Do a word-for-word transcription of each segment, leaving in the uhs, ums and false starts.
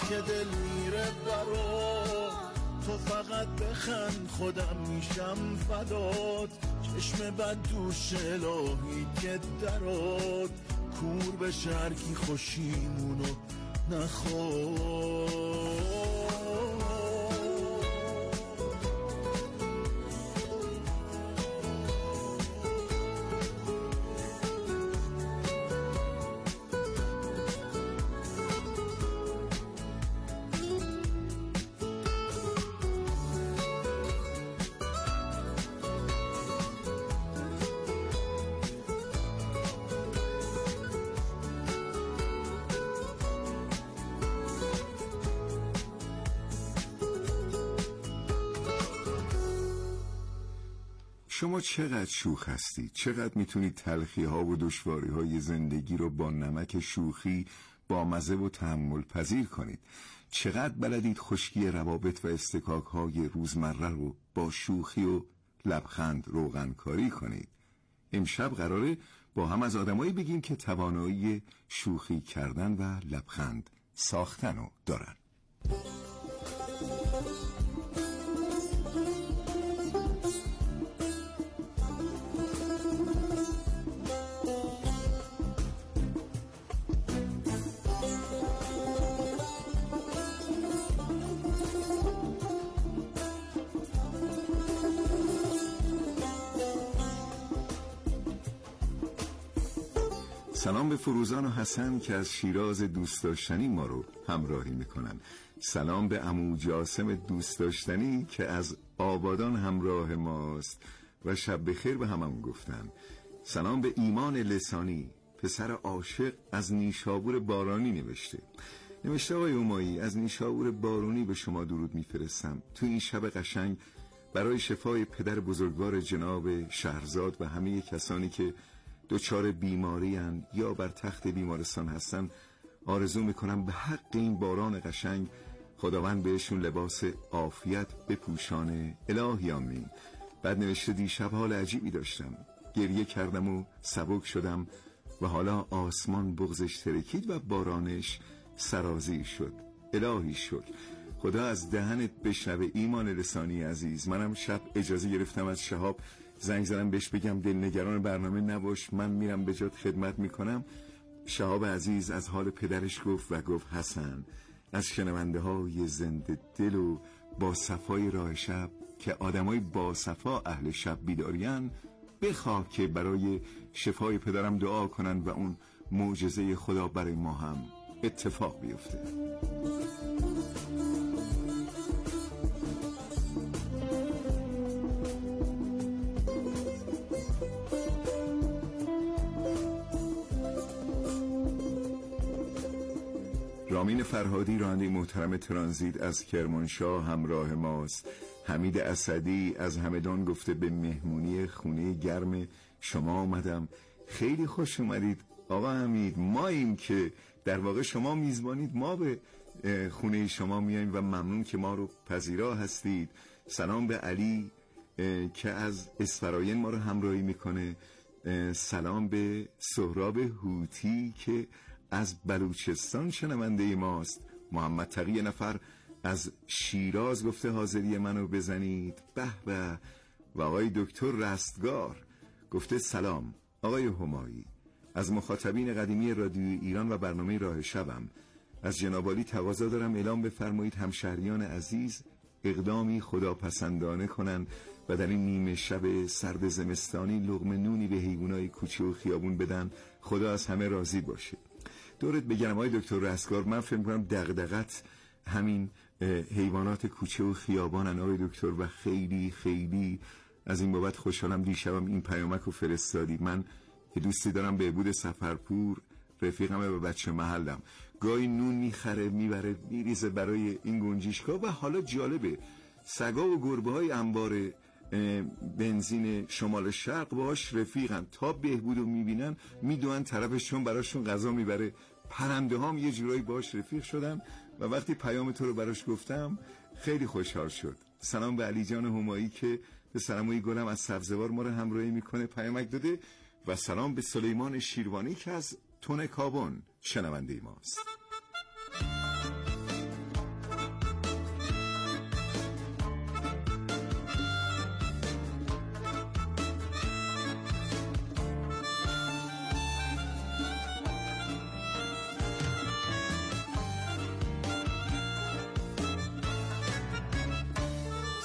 که دل میره برات، تو فقط بخند خودم میشم فدات. چشم بد دوش الهی که درات، کور به شرکی خوشیمونو نخواد. شما چقدر شوخ هستید؟ چقدر میتونید تلخی ها و دشواری های زندگی رو با نمک شوخی با مزه و تحمل پذیر کنید؟ چقدر بلدید خشکی روابط و استکاک های روزمره رو با شوخی و لبخند روغن کاری کنید؟ امشب قراره با هم از آدمایی بگیم که توانایی شوخی کردن و لبخند ساختن رو دارن. سلام به فروزان و حسن که از شیراز دوست داشتنی ما رو همراهی میکنن. سلام به عمو جاسم دوست داشتنی که از آبادان همراه ماست و شب بخیر به هممون گفتن. سلام به ایمان لسانی، پسر عاشق از نیشابور بارانی نوشته. نوشته آقای اومایی، از نیشابور بارانی به شما درود میفرستم. تو این شب قشنگ برای شفای پدر بزرگوار جناب شهرزاد و همه کسانی که دچار بیماری هستند یا بر تخت بیمارستان هستن، آرزو میکنم به حق این باران قشنگ خداوند بهشون لباس عافیت بپوشانه. الهی آمین. بعد نوشته دیشب حال عجیبی داشتم، گریه کردم و سبک شدم و حالا آسمان بغضش ترکید و بارانش سرازیر شد. الهی شد خدا از دهنت بشنوه ایمان لسانی عزیز. منم شب اجازه گرفتم از شهاب، زنگ زدم بهش بگم دلنگران برنامه نباش، من میرم به جات خدمت میکنم. شهاب عزیز از حال پدرش گفت و گفت حسن، از شنونده های زنده دل و با صفای راه شب که آدمای با صفا اهل شب بیدارین، بخواه که برای شفای پدرم دعا کنن و اون معجزه خدا برای ما هم اتفاق بیفته. رامین فرهادی راننده محترم ترانزیت از کرمانشاه همراه ماست. حمید اسدی از همدان گفته به مهمونی خونه گرم شما آمدم. خیلی خوش اومدید آقا حمید، ماییم که در واقع شما میزبانید، ما به خونه شما میاییم و ممنون که ما رو پذیرا هستید. سلام به علی که از اسفراین ما رو همراهی میکنه. سلام به سهراب هوتی که از بلوچستان شنونده ماست. محمد تقی نفر از شیراز گفته حاضری منو بزنید. به به. و آقای دکتر رستگار گفته سلام آقای همایی، از مخاطبین قدیمی رادیوی ایران و برنامه راه شبم. از جناب عالی تقاضا دارم اعلام بفرمایید همشهریان عزیز اقدامی خداپسندانه کنند و در این نیمه شب سرد زمستانی لقمه نونی به حیوانای کوچه و خیابون بدن. خدا از همه راضی باشه. دورت بگم آقای دکتر رستگار، من فکر می‌کنم دغدغت همین حیوانات کوچه و خیابانن آقای دکتر و خیلی خیلی از این بابت خوشحالم دیشبم این پیامک رو فرستادی. من یه دوستی دارم بهبود سفرپور، رفیقمه و بچه محلم، گاهی نون میخره میبره میریزه برای این گنجیشکا و حالا جالبه سگا و گربه های انبار بنزین شمال شرق باش رفیقن، تا بهبودو میبینن میدونن طرفش چون براشون غذا میبره. پرنده هم یه جورایی باش رفیق شدن و وقتی پیام تو رو براش گفتم خیلی خوشحال شد. سلام به علی جان همایی که به سلاموی گلم از سبزوار ما رو همراهی میکنه، پیامک داده. و سلام به سلیمان شیروانی که از تونه کابون شنونده ماست.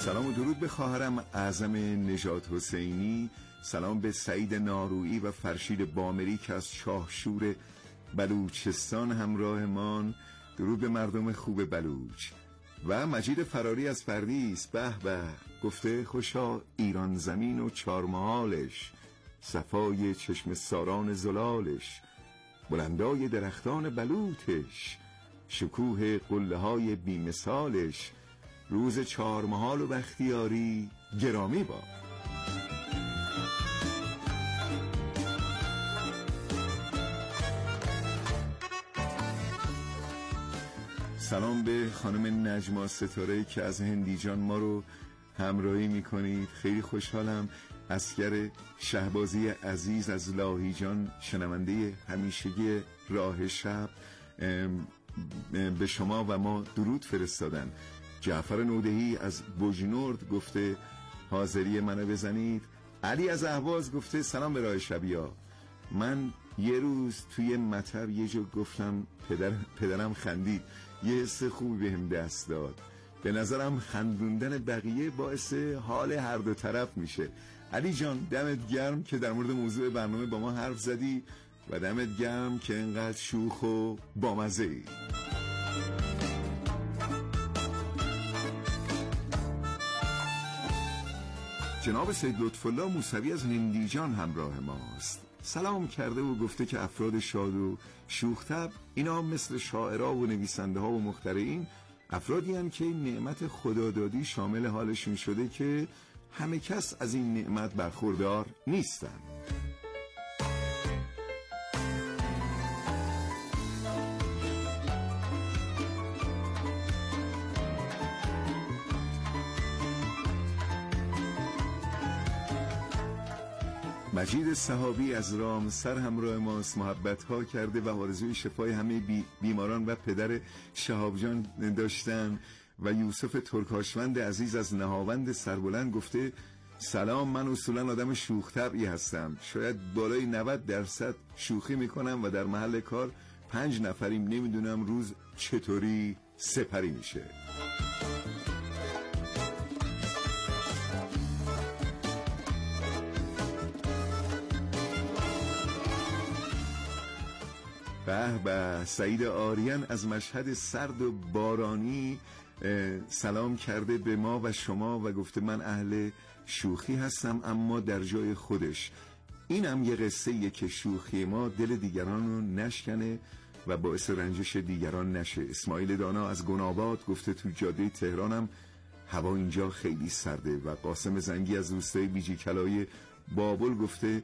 سلام و درود به خواهرم اعظم نژاد حسینی، سلام به سعید نارویی و فرشید بامری که از شاهشور بلوچستان همراهمان، درود به مردم خوب بلوچ. و مجید فراری از پردیس، به به، گفته خوشا ایران زمین و چارمحالش، صفای چشم ساران زلالش، بلندای درختان بلوطش، شکوه قله های بیمثالش، روز چهارمحال و بختیاری گرامی با. سلام به خانم نجما ستاره که از هندیجان ما رو همراهی میکنید. خیلی خوشحالم. اسکر شهبازی عزیز از لاهیجان، شنونده همیشگی راه شب، به شما و ما درود فرستادن. جعفر نودهی از بوجنورد گفته حاضری منو بزنید. علی از اهواز گفته سلام به راه شبیا. من یه روز توی مطب یه جو گفتم پدر پدرم خندید، یه حس خوبی بهم دست داد. به نظرم خندوندن بقیه باعث حال هر دو طرف میشه. علی جان دمت گرم که در مورد موضوع برنامه با ما حرف زدی و دمت گرم که اینقدر شوخ و بامزه ای. جناب سید لطفالله موسوی از هندیجان همراه ماست. سلام کرده و گفته که افراد شاد و شوخ‌طبع اینا مثل شاعرها و نویسنده ها و مخترعین افرادی هستند که نعمت خدادادی شامل حالشون شده که همه کس از این نعمت برخوردار نیستن. مجید صحابی از رامسر همراه ماست، محبت ها کرده و آرزوی شفای همه بی بیماران و پدر شهاب جان داشتن. و یوسف ترکاشوند عزیز از نهاوند سربلند گفته سلام، من اصولا آدم شوخ طبعی هستم، شاید بالای نود درصد شوخی میکنم و در محل کار پنج نفریم، نمیدونم روز چطوری سپری میشه. به به، سعید آریان از مشهد سرد و بارانی سلام کرده به ما و شما و گفته من اهل شوخی هستم اما در جای خودش. اینم یه قصه یه که شوخی ما دل دیگران رو نشکنه و باعث رنجش دیگران نشه. اسماعیل دانا از گناباد گفته تو جاده تهرانم هوا اینجا خیلی سرده. و قاسم زنگی از روستای بیجی کلای بابل گفته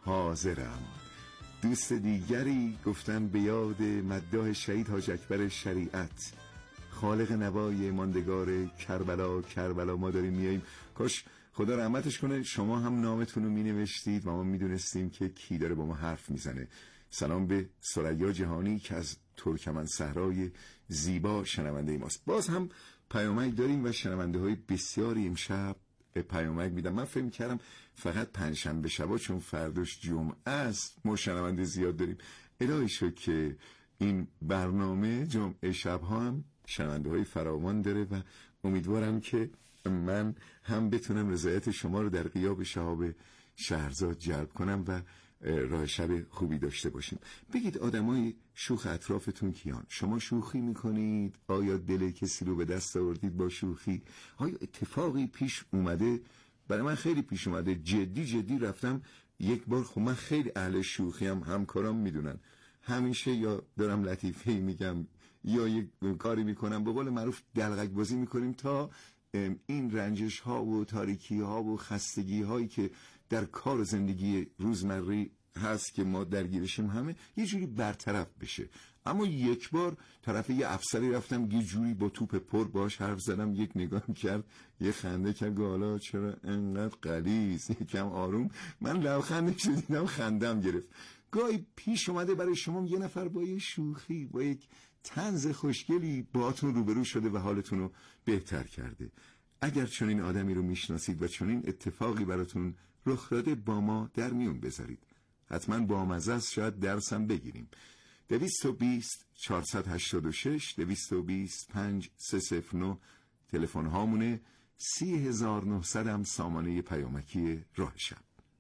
حاضرم. دوست دیگری گفتن به یاد مداح شهید حاج اکبر شریعت، خالق نوای ماندگار کربلا کربلا ما داریم میاییم. کاش خدا رحمتش کنه شما هم نامتون رو می نوشتید و ما می دونستیم که کی داره با ما حرف میزنه. سلام به ثریا جهانی که از ترکمن صحرای زیبا شنونده ماست. باز هم پیامک داریم و شنونده های بسیاری امشب پیامک میدم. من فکر کردم فقط پنجشنبه شبا چون فرداش جمعه است ما شنونده زیاد داریم. الهی شد که این برنامه جمعه شبها هم شنونده های فراوان داره و امیدوارم که من هم بتونم رضایت شما رو در غیاب شهاب شهرزاد جلب کنم و راه شب خوبی داشته باشیم. بگید آدمای شوخ اطرافتون کیان؟ شما شوخی میکنید؟ آیا دل کسی رو به دست آوردید با شوخی؟ آیا اتفاقی پیش اومده؟ برای من خیلی پیش اومده. جدی جدی رفتم یک بار. خب من خیلی اهل شوخی هم، همکارام میدونن، همیشه یا دارم لطیفه‌ای میگم یا یک کاری میکنم، به قول معروف دلغک بازی میکنیم تا این رنجش ها و تاریکی ها و خستگی هایی که در کار و زندگی روزمره هست که ما درگیرشیم همه یه جوری برطرف بشه. اما یک بار طرف یه افسری رفتم یه جوری با توپ پر باش حرف زدم، یک نگاه کرد، یه خنده کرد، حالا چرا انقدر غلیظ؟ یکم آروم. من لبخندش دیدم خندم گرفت. گاهی پیش اومده برای شما یه نفر با یه شوخی، با یک طنز خوشگلی باهاتون روبرو شده و حالتون رو بهتر کرده. اگر چنین آدمی رو میشناسید و چنین اتفاقی براتون رخ داده با ما در میون بذارید. حتما با مزه است، شاید درسم بگیریم. دویست و بیست چهارصد و هشتاد و شش دویست و بیست پنج سه صفر نه تلفن هامونه. سی هزار و نهصد هم سامانه پیامکی راه شب.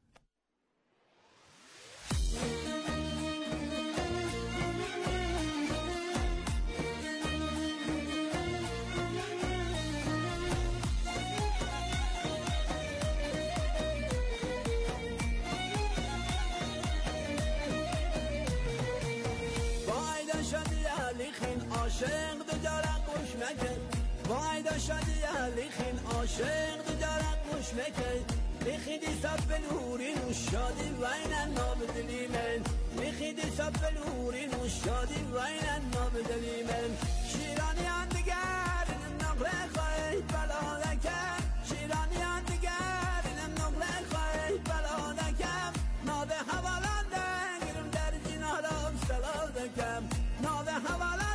عاشق دو جارق گوش مکن وای دا شادی لیخین عاشق دو جارق گوش مکن لیخیدی سفلوری نو شادی وینن نابدلی من لیخیدی سفلوری نو شادی وینن نابدلی من شیرانی اندگر نقل خواهی بلا دکم شیرانی اندگر نقل خواهی بلا دکم نابه حوالنده گرم در جنالم سلا دکم نابه حوالنده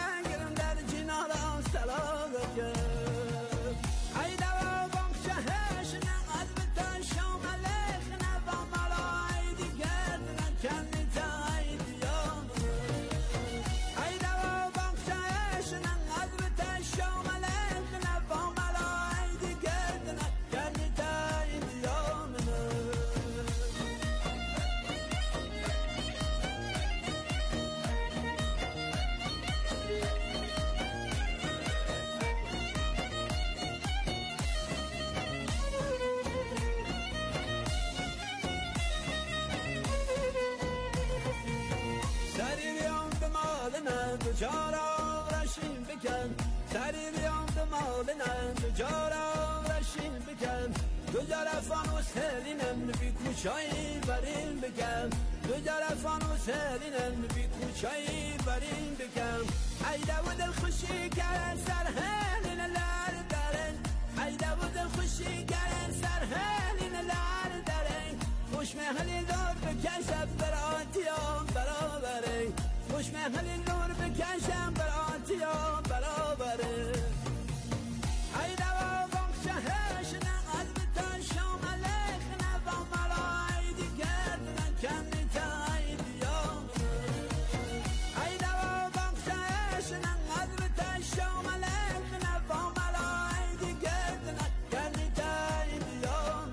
جارا رشیم بکن سری بیام به مالنم جارا رشیم بکن دو جرفان و سرینم بی کوچایی بریم بکن دو جرفان و سرینم بی کوچایی بریم بکن ایده و دل خوشی کرن سرهلین لر درن ایده و دل خوشی کرن سرهلین لر درن خوش محلی دار بکشم براتیام برابره خوش محلی نور بکشم براتیام برابره ای دوا بانک شهرش نقل بتن شام علیخ نفا ملای دیگر دنن کمی تایی بیام ای دوا بانک شهرش نقل بتن شام علیخ نفا ملای دیگر دنن کمی تایی بیام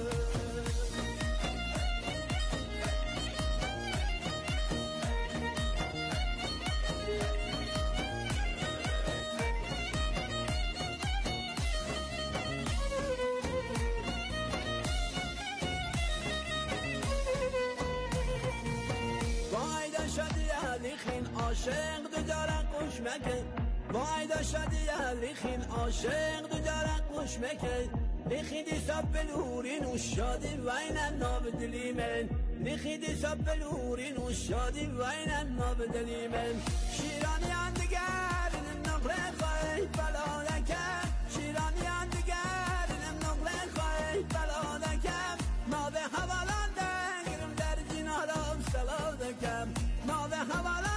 عاشق دو جارق گوش مکن وای دا شادی لیخین عاشق دو جارق گوش مکن لیخیدی سبلوری نو شادی وینن نابدلی من لیخیدی سبلوری نو شادی وینن نابدلی من شیرانی اندگر نقل خواهی بلا دکم شیرانی اندگر نقل خواهی بلا دکم نابه حوالنده گرم در جنالم سلا دکم نابه حوالنده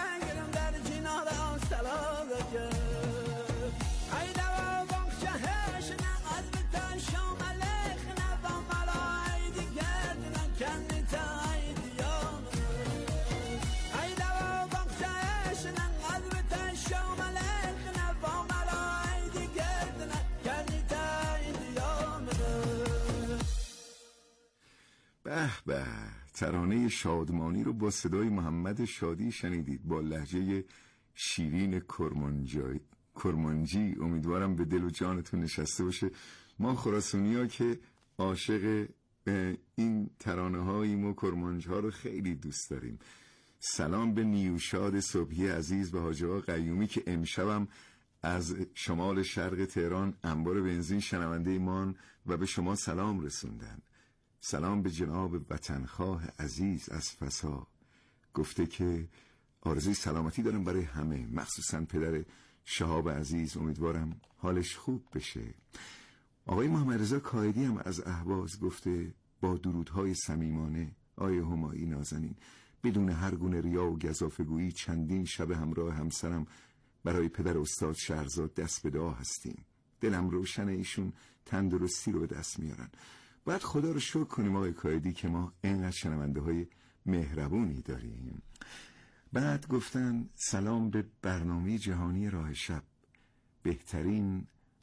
به به، ترانه شادمانی رو با صدای محمد شادی شنیدید با لهجه شیرین کرمانجی. کرمانجی امیدوارم به دل و جانتون نشسته باشه. ما خراسانی ها که عاشق این ترانه هاییم و کرمانج ها رو خیلی دوست داریم. سلام به نیوشاد صبحی عزیز و حاجی آقا قیومی که امشبم از شمال شرق تهران انبار بنزین شنونده ایمان و به شما سلام رسوندن. سلام به جناب وطنخواه عزیز از فسا، گفته که آرزوی سلامتی دارم برای همه، مخصوصا پدر شهاب عزیز، امیدوارم حالش خوب بشه. آقای محمد رضا کایدی هم از اهواز گفته با درودهای صمیمانه آیه همایی نازنین، بدون هر گونه ریا و گزافه‌گویی چندین شب همراه همسرم برای پدر استاد شهرزاد دست به دعا هستیم. دلم روشن ایشون تندرستی رو به دست میارن. باید خدا رو شکر کنیم آقای کایدی که ما اینقدر شنونده های مهربونی داریم. بعد گفتن سلام به برنامه جهانی راه شب، بهترین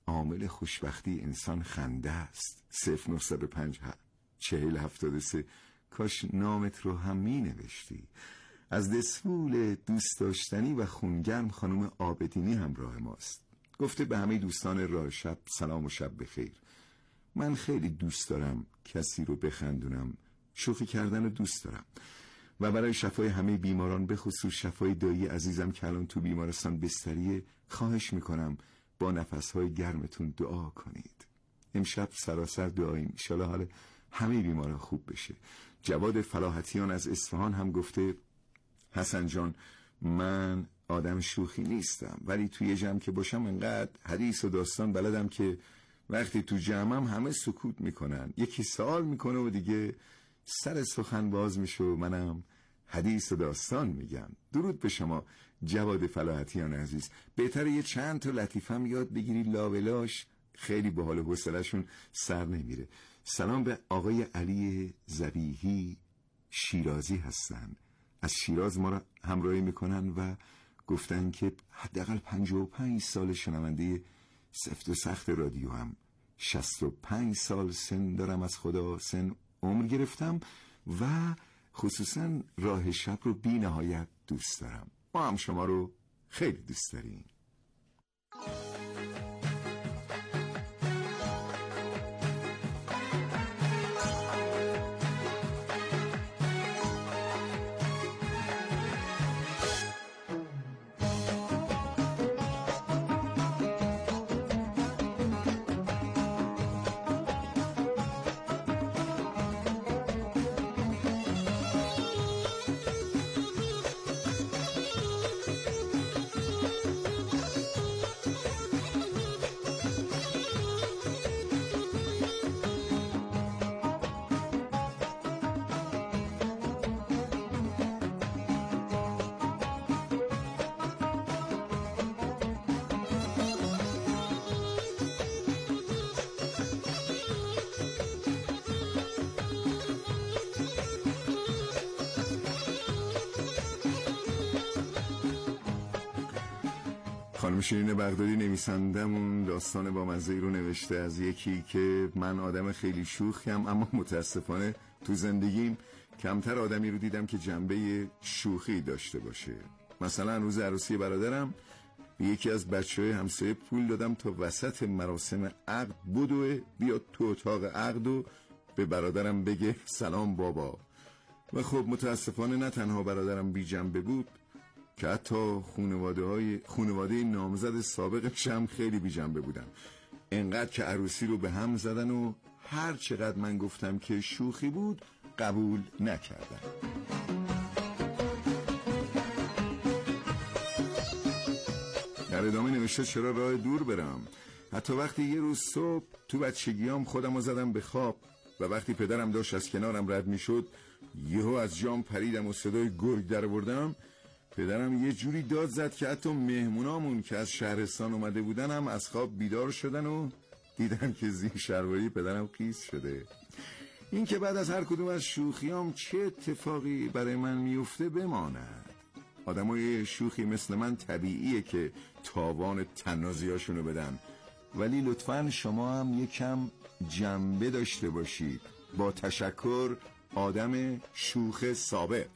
عامل خوشبختی انسان خنده است. صفر نهصد و پنج چهل هفتاد و سه. کاش نامت رو هم می نوشتی. از دسفول دوست داشتنی و خونگرم خانم عابدینی همراه ماست. گفته به همه دوستان راه شب سلام و شب بخیر. من خیلی دوست دارم کسی رو بخندونم. شوخی کردن رو دوست دارم و برای شفای همه بیماران، به خصوص شفای دایی عزیزم که الان تو بیمارستان بستریه، خواهش میکنم با نفسهای گرمتون دعا کنید. امشب سراسر دعاییم انشالله حال همه بیماران خوب بشه. جواد فلاحتیان از اصفهان هم گفته حسن جان، من آدم شوخی نیستم، ولی توی جمع که باشم انقدر حدیث و داستان بلدم که وقتی تو جمعم همه سکوت میکنن، یکی سوال میکنه و دیگه سر سخن باز میشه و منم حدیث و داستان میگم. درود به شما جواد فلاحتیان عزیز. بهتره یه چند تا لطیفه هم یاد بگیری، لاولاش خیلی به حال حوصله‌شون سر نمیره. سلام به آقای علی ذبیحی شیرازی هستن، از شیراز ما را همراهی میکنن و گفتن که حداقل پنجاه و پنج سال شنونده سفت و سخت رادیو هم. شصت و پنج سال سن دارم، از خدا سن عمر گرفتم و خصوصا راه شب رو بی نهایت دوست دارم. ما هم شما رو خیلی دوست داریم. خانم شیرین بغدادی نویسندمون داستان با مزه‌ای رو نوشته از یکی که من آدم خیلی شوخیم، اما متاسفانه تو زندگیم کمتر آدمی رو دیدم که جنبه شوخی داشته باشه. مثلا روز عروسی برادرم به یکی از بچه‌های همسایه پول دادم تا وسط مراسم عقد بدوه بیاد تو اتاق عقد و به برادرم بگه سلام بابا. و خب متاسفانه نه تنها برادرم بی جنبه بود که حتی خانواده های خانواده نامزد سابقش هم خیلی بی جنبه بودن. انقدر که عروسی رو به هم زدن و هر چقدر من گفتم که شوخی بود قبول نکردن. در ادامه نوشته چرا راه دور برم، حتی وقتی یه روز صبح تو بچگیام خودم رو زدم به خواب و وقتی پدرم داشت از کنارم رد می شد یهو از جام پریدم و صدای گرگ در بردم. پدرم یه جوری داد زد که حتی مهمونامون که از شهرستان اومده بودن هم از خواب بیدار شدن و دیدن که زیر شلواری پدرم خیس شده. این که بعد از هر کدوم از شوخیام چه اتفاقی برای من میفته بماند. آدمای شوخی مثل من طبیعیه که تاوان تنازیاشونو بدن، ولی لطفاً شما هم یکم جنبه داشته باشید. با تشکر، آدم شوخ سابق.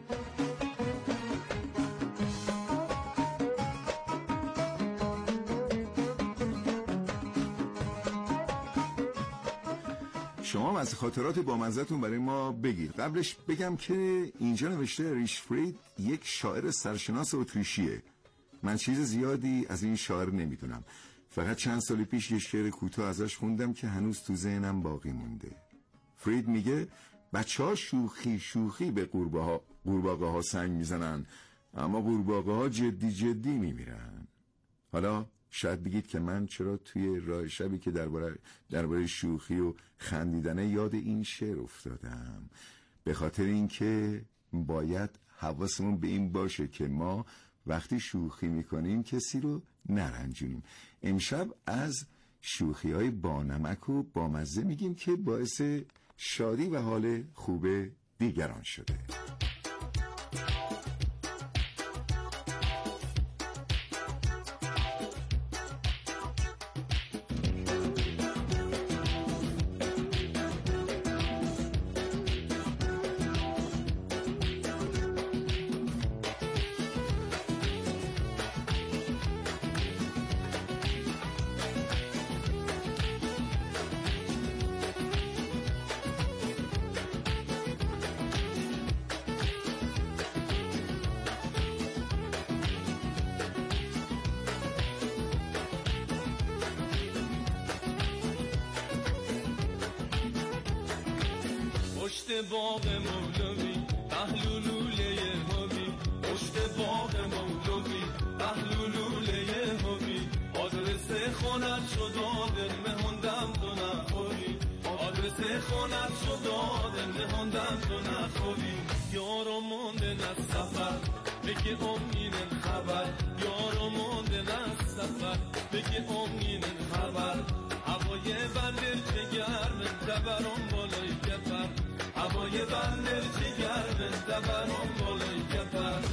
شما از خاطرات بامزه‌تون برای ما بگید. قبلش بگم که اینجا نوشته ریش فرید یک شاعر سرشناس اتریشیه. من چیز زیادی از این شاعر نمیدونم، فقط چند سال پیش یه شعر کوتاه ازش خوندم که هنوز تو ذهنم باقی مونده. فرید میگه بچه ها شوخی شوخی به قورباغه ها سنگ میزنن، اما قورباغه ها جدی جدی میمیرن. حالا شاید بگید که من چرا توی راه شبی که درباره درباره شوخی و خندیدن یاد این شعر افتادم. به خاطر اینکه باید حواسمون به این باشه که ما وقتی شوخی میکنیم کسی رو نرنجونیم. امشب از شوخی های بانمک و بامزه میگیم که باعث شادی و حال خوب دیگران شده. باغ مولوی پهلولوله همی، پشت باغ مولوی پهلولوله همی، آدرس خونت شد دادن مهندم تو نخوری، آدرس خونت شد دادن مهندم تو نخوری. یارو موندن از سفر بگی امینن خبر، یارو موندن از سفر بگی امینن خبر. هوای بندر چه گرمه دبرم بالای گپر، هوای بندر چه گرمه دبرم بالای گپر.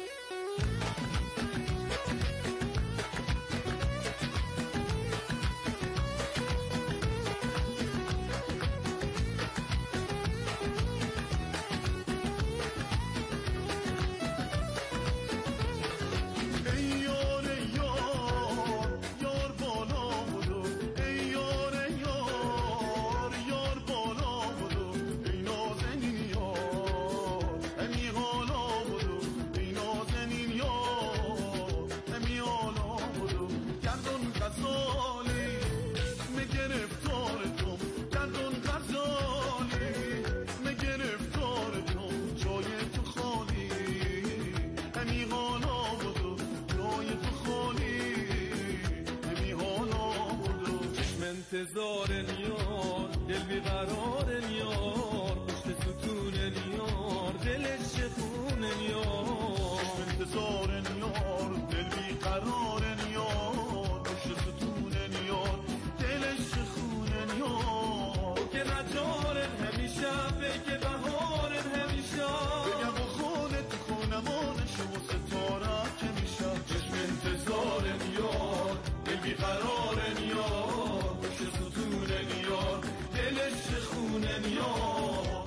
انتظار یار دل بیقرار یار، پشت ستون یار دلش شخون یار. انتظار یار دل بیقرار یار، پشت ستون یار دلش شخون یار. که نجارن همیشه بگه بهارن همیشه، بگه با خونت خونمانش و ستاره که میشه. چشم انتظار یار دل بیقرار یار، ستون یار دلش خونه یار.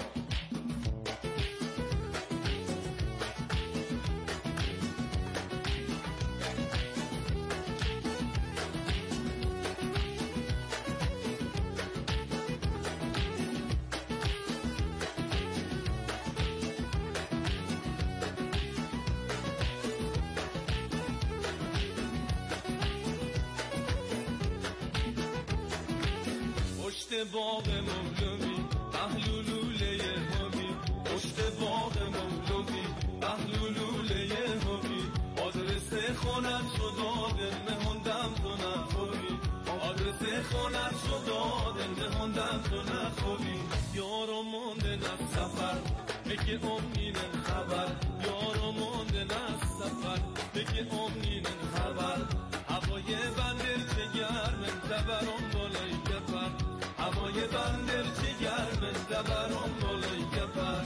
پشت باغ مولوی پهلولوله همی، پشت باغ مولوی پهلولوله همی، آدرس خونت شد دادن مهندم تو نخوری، آدرس خونت شد دادن مهندم تو نخوری. یارو موندن از سفر بگی امینن خبر، یارو موندن از سفر بگی امینن خبر. هوای بندر چه گرمه دبرم بالای گپر، هوای بندر چه گرمه دبرم بالای گپر.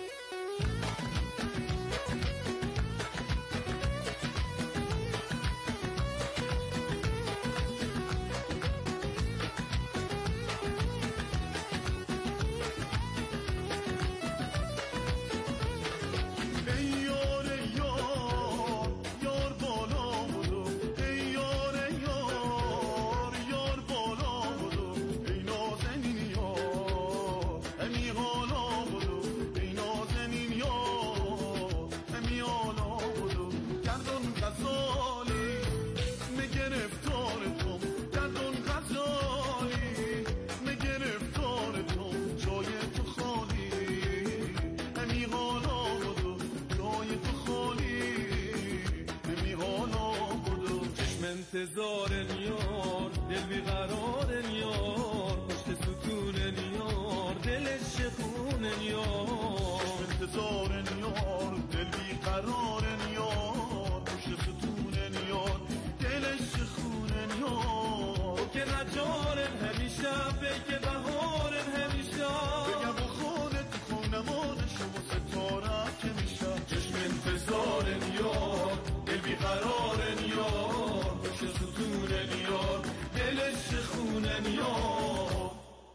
انتظار یار دل بیقرار یار، پشت ستون یار دلش شخون یار. انتظار یار دل بیقرار یار، پشت ستون یار دلش شخون یار. که نجارن همیشه بگه بهارن همیشه، بگه با خونت خونمانش و ستاره که میشه. چشم انتظار یار دل بیقرار یار، ستون یار دلش خونه یار.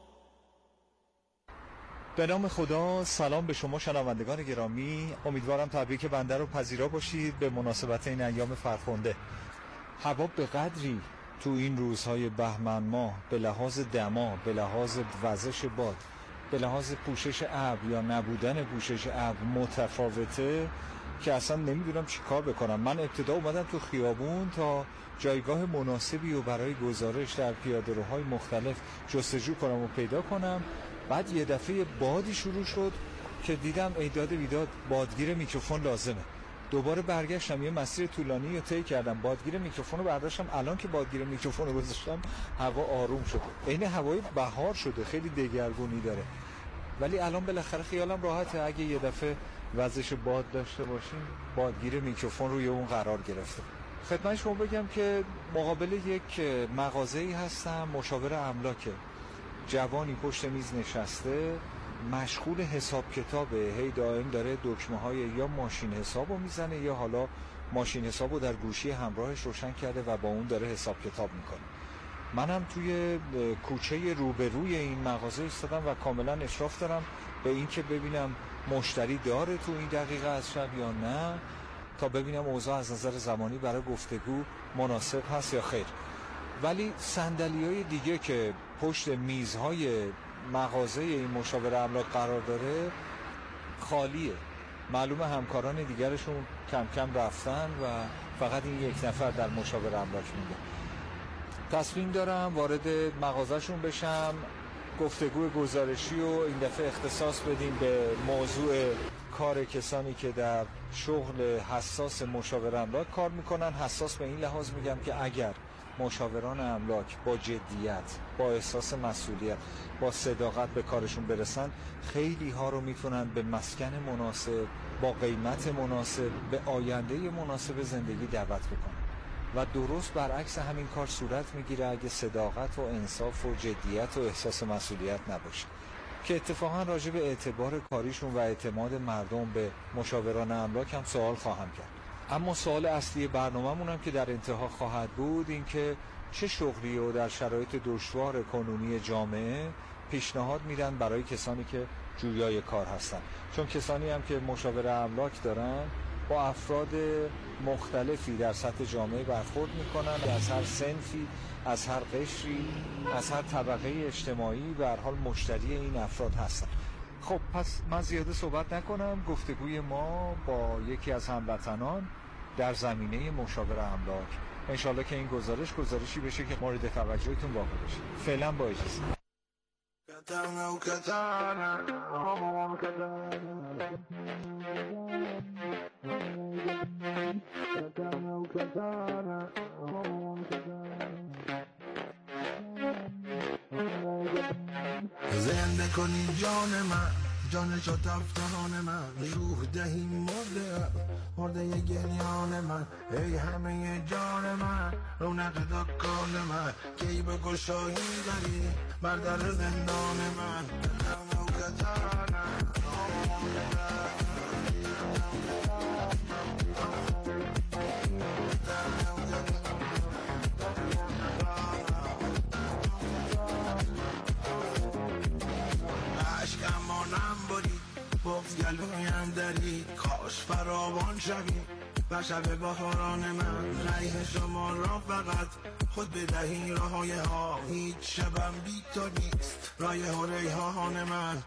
به نام خدا. سلام به شما شنوندگان گرامی، امیدوارم تبریک بنده رو پذیرا باشید به مناسبت این ایام فرخنده. هوا به قدری تو این روزهای بهمن ماه به لحاظ دما، به لحاظ وزش باد، به لحاظ پوشش ابر یا نبودن پوشش ابر متفاوته که اصلا نمیدونم چی کار بکنم. من ابتدا اومدم تو خیابون تا جایگاه مناسبی و برای گزارش در پیاده‌روهای مختلف جستجو کنم و پیدا کنم. بعد یه دفعه بادی شروع شد که دیدم ایداد بیداد بادگیر میکروفون لازمه. دوباره برگشتم، یه مسیر طولانی رو طی کردم، بادگیر میکروفون رو برداشتم. الان که بادگیر میکروفون رو گذاشتم هوا آروم شده، عین هوای بهار شده، خیلی دگرگونی داره. ولی الان بالاخره خیالم راحته، اگه یه دفعه وزش باد داشته باشیم بادگیر میکروفون روی اون قرار گرفته. خدمت شما بگم که مقابل یک مغازه‌ای هستم، مشاور املاکه، جوانی پشت میز نشسته مشغول حساب کتابه، هی دائم داره دکمه های یا ماشین حساب رو میزنه یا حالا ماشین حساب رو در گوشی همراهش روشن کرده و با اون داره حساب کتاب میکنه. منم توی کوچه روبروی این مغازه ایستادم و کاملا اشراف دارم به این که ببینم مشتری داره تو این دقیقه از شب یا نه، تا ببینم اوضاع از نظر زمانی برای گفتگو مناسب هست یا خیر. ولی صندلی‌های دیگه که پشت میزهای مغازه این مشاور املاک قرار داره خالیه. معلومه همکاران دیگرشون کم کم رفتن و فقط این یک نفر در مشاور املاک مونده. تصمیم دارم وارد مغازهشون بشم، گفتگو گزارشی و این دفعه اختصاص بدیم به موضوع کار کسانی که در شغل حساس مشاور املاک کار میکنن. حساس به این لحاظ میگم که اگر مشاوران املاک با جدیت، با احساس مسئولیت، با صداقت به کارشون برسن، خیلی ها رو میتونن به مسکن مناسب، با قیمت مناسب، به آینده مناسب زندگی دعوت بکنن. و درست برعکس همین کار صورت میگیره اگه صداقت و انصاف و جدیت و احساس مسئولیت نباشه، که اتفاقا راجع به اعتبار کاریشون و اعتماد مردم به مشاوران املاک هم سوال خواهم کرد. اما سوال اصلی برنامه‌مون هم که در انتها خواهد بود این که چه شغلی رو در شرایط دشوار کنونی جامعه پیشنهاد میدن برای کسانی که جویای کار هستن. چون کسانی هم که مشاور املاک دارن با افراد مختلفی در سطح جامعه برخورد میکنن، از هر صنفی، از هر قشری، از هر طبقه اجتماعی، به هر حال مشتری این افراد هستن. خب پس من زیاده صحبت نکنم، گفتگوی ما با یکی از هموطنان در زمینه مشاور املاک، انشالله که این گزارش گزارشی بشه که مورد توجهتون واقع بشه. فعلا با اجازه. زنده کنی جان من، جان شد افتان من، روح دهی مرده مرده گریان من، ای همه جان من، رونق دکان من، کی به گشایی داری بر در زندان من. بغز گلویم داری، کاش فراوان شوی و شب بهاران من، ریح شما را فقط خود بدهی راهای ها، هیچ شبم بی تو نیست رایح و ریحان من.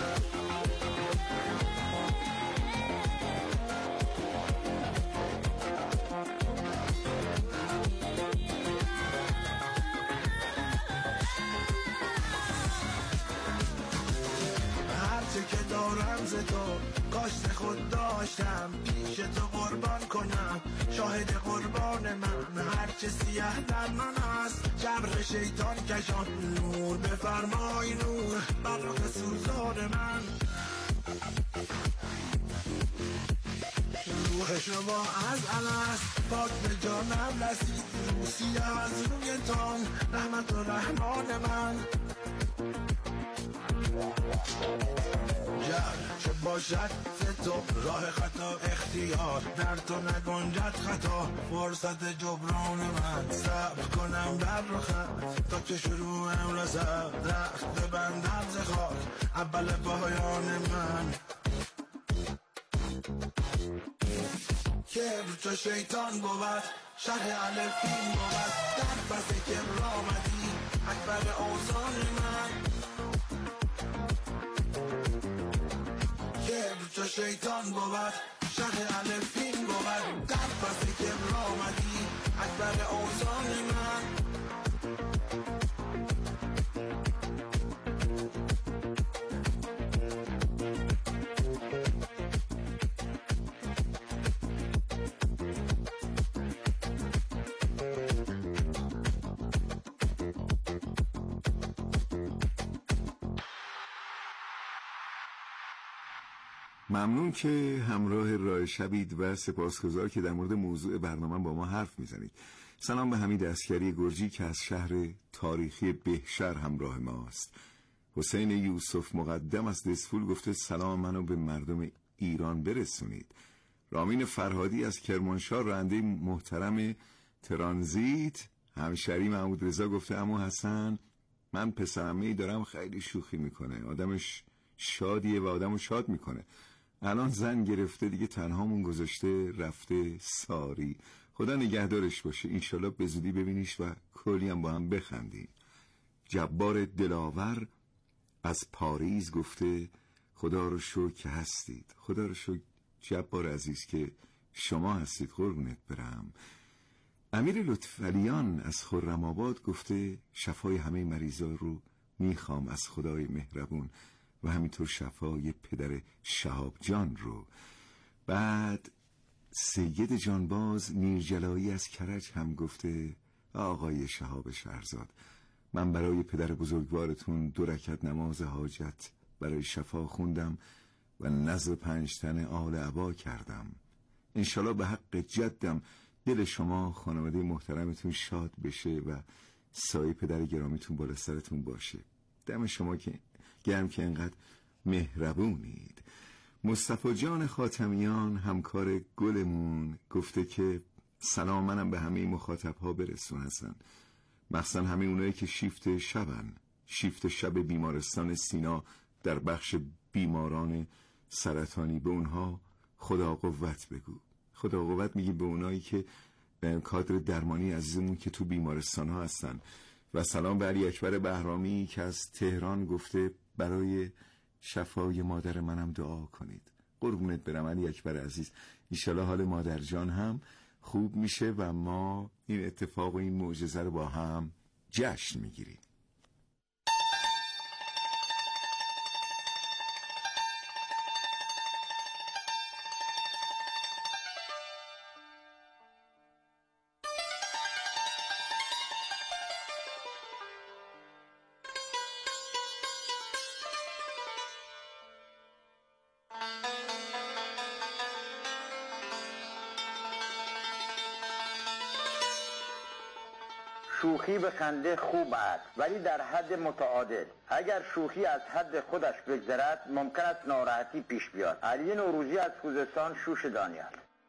که دارم ز تو کاشت خود داشتم، پیش تو قربان کنم شاهد قربان من، هرچه سیاه در من است جبر شیطان کشان، نور بفرمای نور بر رخ سوزان من. روح شما از الست پاک به جانم رسید، روسی از روی تان رحمت و رحمان من. چه باشد ز تو راه خطا اختیار، در تو نگنجد خطا فرصت جبران من، صبر کنم در رخت تا که شروعم رسد، رخت ببندم ز خاک اول پایان من. کبر چو شیطان بود شرح الفین بود، در پس کبر آمدی اکبر اوزان من. کبر چو شیطان بود شرح الفین بود، در پس کبر آمدی اکبر اوزان من. ممنون که همراه راه شبید و سپاسگزار که در مورد موضوع برنامه با ما حرف میزنید. سلام به حمید عسکری گرجی که از شهر تاریخی بهشهر همراه ماست. حسین یوسف مقدم از دسفول گفته سلام منو به مردم ایران برسونید. رامین فرهادی از کرمانشاه راننده محترم ترانزیت همشری محمود رضا گفته عمو حسن من پسرمه‌ای دارم خیلی شوخی میکنه، آدمش شادیه و آدمو شاد میکنه. الان زن گرفته دیگه تنهامون گذاشته رفته ساری. خدا نگهدارش باشه، انشالله به زودی ببینیش و کلی هم با هم بخندیم. جبار دلاور از پاریز گفته خدا رو شکر که هستید. خدا رو شکر جبار عزیز که شما هستید، قربونت برم. امیر لطفعلیان از خرم‌آباد گفته شفای همه مریضا رو میخوام از خدای مهربون و همینطور شفای پدر شهاب جان رو. بعد سید جانباز میرجلایی از کرج هم گفته آقای شهاب شهرزاد من برای پدر بزرگوارتون دو رکعت نماز حاجت برای شفا خوندم و نذر پنج تن آل عبا کردم. انشالله به حق جدم دل شما خانواده محترمتون شاد بشه و سایه پدر گرامیتون بالا سرتون باشه. دم شما که گرم که انقدر مهربونید. مصطفی جان خاتمیان همکار گلمون گفته که سلام منم به همه مخاطب ها برسون هستن، مخصوصا همه اونایی که شیفت شبن، شیفت شب بیمارستان سینا در بخش بیماران سرطانی. به اونها خدا قوت بگو. خدا قوت میگی به اونایی که کادر درمانی عزیزمون که تو بیمارستان ها هستن. و سلام به علی اکبر بهرامی که از تهران گفته برای شفای مادر منم دعا کنید. قربونت برم علی اکبر عزیز، انشالله حال مادر جان هم خوب میشه و ما این اتفاق و این معجزه رو با هم جشن میگیریم. شوخی به خنده خوب است ولی در حد متعادل. اگر شوخی از حد خودش بگذرد ممکن است ناراحتی پیش بیاد. علی نوروزی از خوزستان شوش دانیال.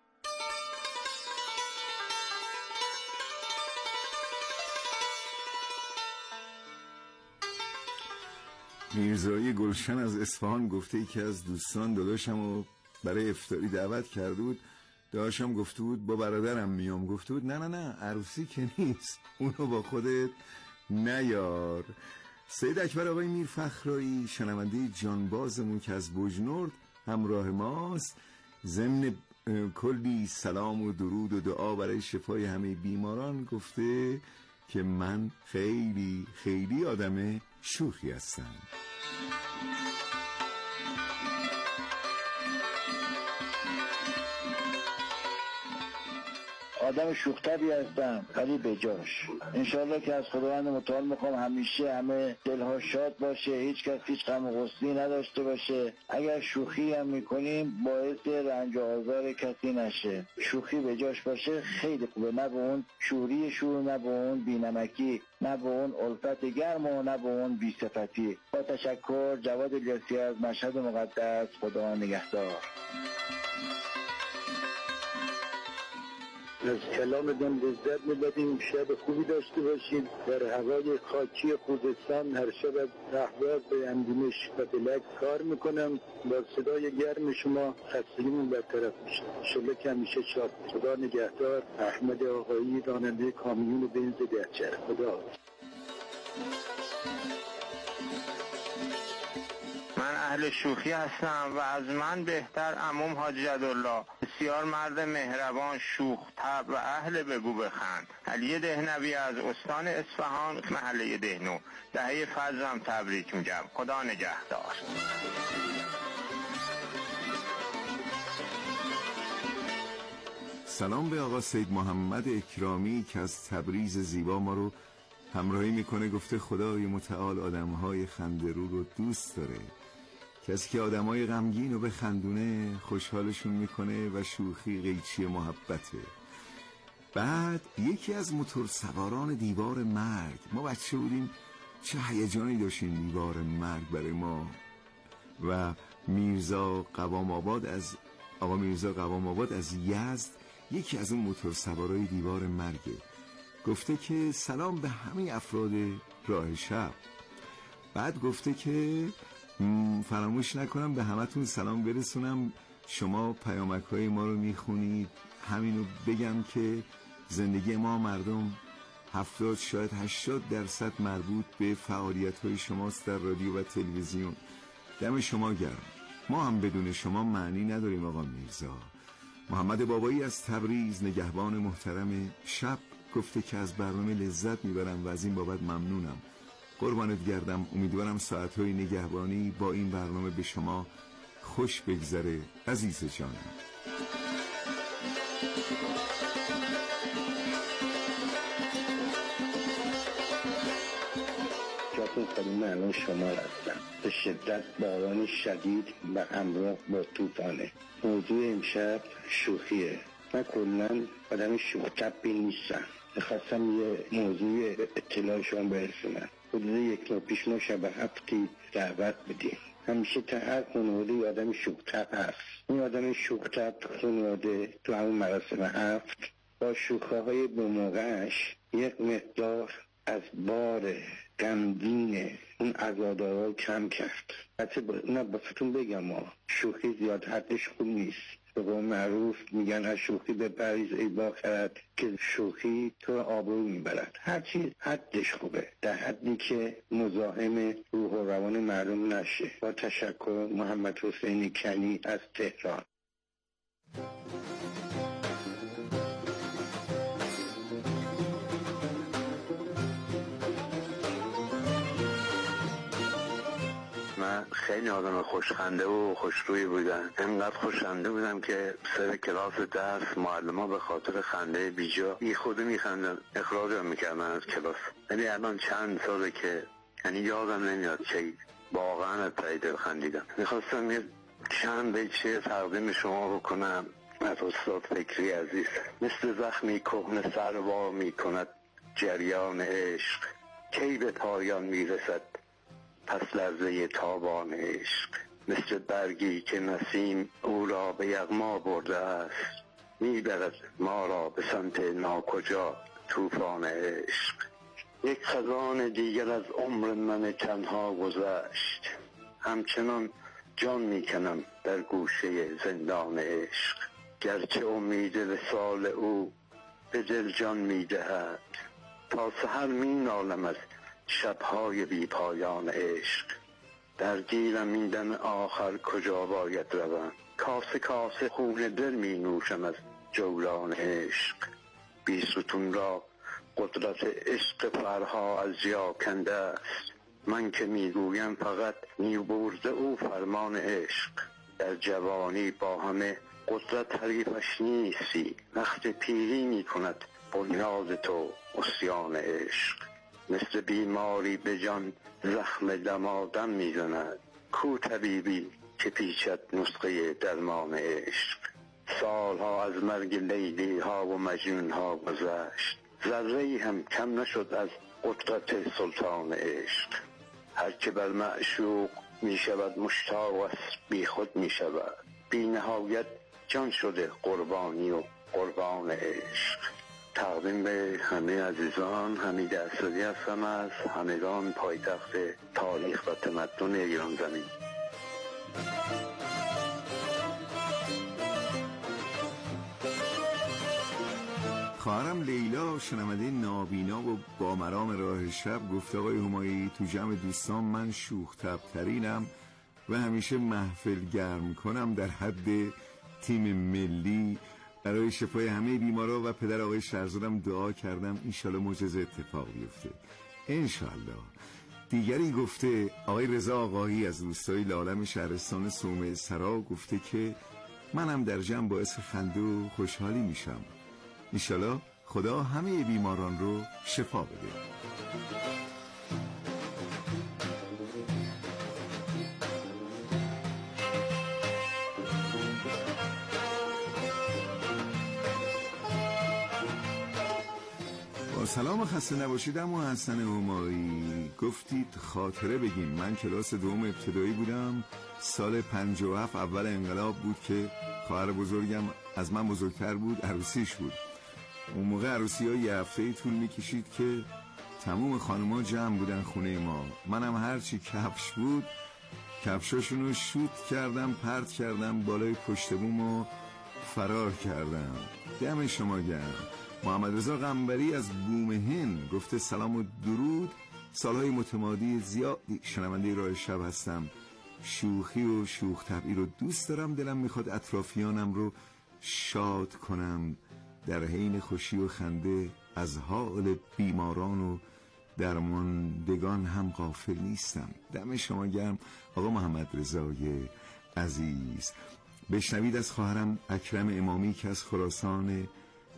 میرزایی گلشن از اصفهان گفته ای که از دوستان داداشم رو برای افطاری دعوت کرده بود. داشتم گفته بود با برادرم میام. گفته بود نه نه نه عروسی که نیست، اونو با خودت نیار. سید اکبر آقای میر فخرایی شنونده جانبازمون که از بجنورد همراه ماست ضمن کلی سلام و درود و دعا برای شفای همه بیماران گفته که من خیلی خیلی آدم شوخی هستم. آدم شوخ‌طبعی هستم ولی به جاش. انشالله که از خداوند متعال میخوام همیشه همه دلها شاد باشه، هیچ کس هیچ غم و غصه‌ای نداشته باشه. اگر شوخی هم میکنیم باعث رنج و آزار کسی نشه. شوخی به جاش باشه خیلی خوبه، نه به اون شوری شور، نه به اون بی‌نمکی، نه به اون الفت گرم و نه به اون بی‌صفتی. با تشکر، جواد الیاسی از مشهد مقدس. خدا نگهدار. از کلامتون لذت می‌بریم. شب خوبی داشته باشید. در هوای خاکی خوزستان هر شب از احواز به اندیمش و بلک کار میکنم. با صدای گرم شما خستگیمون برطرف میشه. انشالله که همیشه شاد. خدا نگهدار. احمد آقایی، راننده کامیون بنز دهچر. خدا. من اهل شوخی هستم و از من بهتر عموم حاج جدالله، بسیار مرد مهربان، شوخ طبع و اهل بگو بخند. علی دهنوی از استان اصفهان، محله دهنو. دهه فضلم تبریک میگم. خدا نگهدار. سلام به آقا سید محمد اکرامی که از تبریز زیبا ما رو همراهی میکنه. گفته خدای متعال آدمهای خنده‌رو رو دوست داره کسی که آدمای غمگین رو به خندونه خوشحالشون میکنه و شوخی قیچی محبته. بعد یکی از موتور سواران دیوار مرگ، ما بچه بودیم چه هیجانی داشتیم دیوار مرگ برای ما. و میرزا قوام آباد از آقا میرزا قوام آباد از یزد یکی از اون موتور سوارای دیوار مرگه، گفته که سلام به همه افراد راه شب. بعد گفته که فراموش نکنم به همتون سلام برسونم، شما پیامک های ما رو میخونید، همینو بگم که زندگی ما مردم هفتاد شاید هشتاد درصد مربوط به فعالیت های شماست در رادیو و تلویزیون. دم شما گرم. ما هم بدون شما معنی نداریم آقا میرزا. محمد بابایی از تبریز، نگهبان محترم شب، گفته که از برنامه لذت میبرم و از این بابت ممنونم. قربانت گردم. امیدوارم ساعتهای نگهبانی با این برنامه به شما خوش بگذره عزیز جانم. جاتون خیلی ممنون شما هستم. به شدت باران شدید و همراه با طوفانه. موضوع امشب شوخیه. من کلن آدم شوخ طبعی نیستم. میخواستم یه موضوع اطلاع شما برسونم. حدود یک ماه پیش ما شب هفتی دعوت بدیم. همیشه تا هر خانواده آدم شوخ طبع هست. این آدم شوخ طبع خانواده تو همون مراسم هفت با شوخه‌های بموقعش یک مقدار از بار غمگین اون عزادارا کم کرد. حتی نه باستون بگم ما شوخی زیاد حدش خوب نیست. به قول معروف میگن از شوخی به پریز ای باخرد، که شوخی تو آبرو میبرد. هر چیز حدش خوبه، در حدی که مزاحم روح و روان مردم نشه. با تشکر. محمد حسین کنی از تهران. من خیلی آدم خوشخنده و خوشرویی بودم. انقدر خوشخنده بودم که سر کلاس درس معلم‌ها به خاطر خنده بیجا بی خود میخندن، اخراجم میکردن از کلاس. ولی الان چند ساله که یعنی یادم نمیاد که واقعا از ته دل خندیدم. میخواستم یه چند بیت شعر تقدیم شما بکنم از استاد فکری عزیز. مثل زخمی کهنه سروار میکند جریان عشق، کی به پایان میرسد پس لرزه تابان عشق. مثل برگی که نسیم او را به یغما برده است، میبرد ما را به سمت ناکجا طوفان عشق. یک خزان دیگر از عمر من تنها گذشت، همچنان جان میکنم در گوشه زندان عشق. گرچه امید وصال او به دل جان میدهد، تا سحر مینالم از شبهای بی پایان عشق. در گیرم این دم آخر کجا باید روم، کاسه کاسه خون دل می نوشم از جولان عشق. بی ستون را قدرت عشق فرها از جا کنده است، من که می گویم فقط نیوبرده او فرمان عشق. در جوانی با همه قدرت حریفش نیستی، وقت پیری می کند بنیاد تو عصیان عشق. مثل بیماری به جان زخم دمادم میزند، کو طبیبی که پیچد نسخه درمان عشق. سالها از مرگ لیلی ها و مجنون ها گذشت، ذره هم کم نشد از قدرت سلطان عشق. هر که بر معشوق می شود مشتاق است بی خود می شود، بی نهایت جان شده قربانی و قربان عشق. تقدیم به همه عزیزان، حمید اسدی هستم از همدان، پایتخت تاریخ و تمدن ایران زمین. خواهرم لیلا شنونده نابینا و با مرام راه شب گفت آقای همایی تو جمع دوستان من شوخ طبع‌ترینم و همیشه محفل گرم کنم. در حد تیم ملی برای شفای همه بیمارا و پدر آقای شهرزادم دعا کردم انشالله معجزه اتفاق بیفته انشالله. دیگری گفته آقای رضا آقایی از روستای لالم شهرستان صومعه سرا گفته که منم در جمع باعث خنده و خوشحالی میشم، انشالله خدا همه بیماران رو شفا بده. سلام، خسته نباشید. اما حسن همایی گفتید خاطره بگیم. من کلاس دوم ابتدایی بودم، سال پنجاه و هفت اول انقلاب بود که خواهر بزرگم از من بزرگتر بود، عروسیش بود. اون موقع عروسی ها یه هفته طول میکشید که تموم خانوما جمع بودن خونه ما. منم هرچی کفش بود کفشاشونو شوت کردم، پرت کردم بالای پشت بوم و فرار کردم. دم شما گرم. محمد رضا قنبری از بومهن گفته سلام و درود. سالهای متمادی زیادی شنونده راه شب هستم. شوخی و شوخ طبعی رو دوست دارم. دلم میخواد اطرافیانم رو شاد کنم، در حین خوشی و خنده از حال بیماران و درماندگان هم غافل نیستم. دم شما گرم آقا محمد رضای عزیز. بشنوید از خواهرم اکرم امامی که از خراسان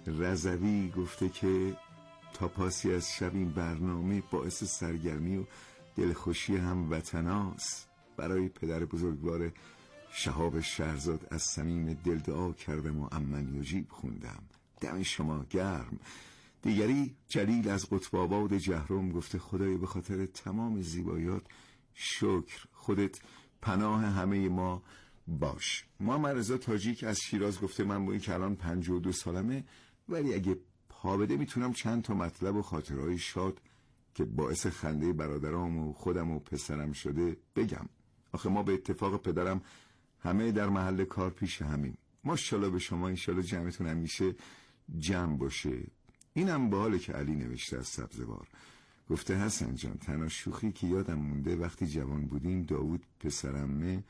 رضوی گفته که تا پاسی از شب این برنامه باعث سرگرمی و دلخوشی هم وطناست. برای پدر بزرگوار شهاب شهرزاد از صمیم دل دعا کردم و امن یجیب خوندم. دم شما گرم. دیگری جلیل از قطب آباد جهرم گفته خدای به خاطر تمام زیبایات شکر، خودت پناه همه ما باش. محمد رضا تاجیک از شیراز گفته من با این که الان پنجاه و دو سالمه ولی اگه پا بده میتونم چند تا مطلب و خاطرهای شاد که باعث خنده برادرام و خودم و پسرم شده بگم. آخه ما به اتفاق پدرم همه در محل کار پیش همیم. ماشاءالله به شما، انشالله جمعتون همیشه جمع باشه. اینم به حاله که علی نوشته از سبزوار گفته حسن جان تنها شوخی که یادم مونده وقتی جوان بودیم داوود پسرمه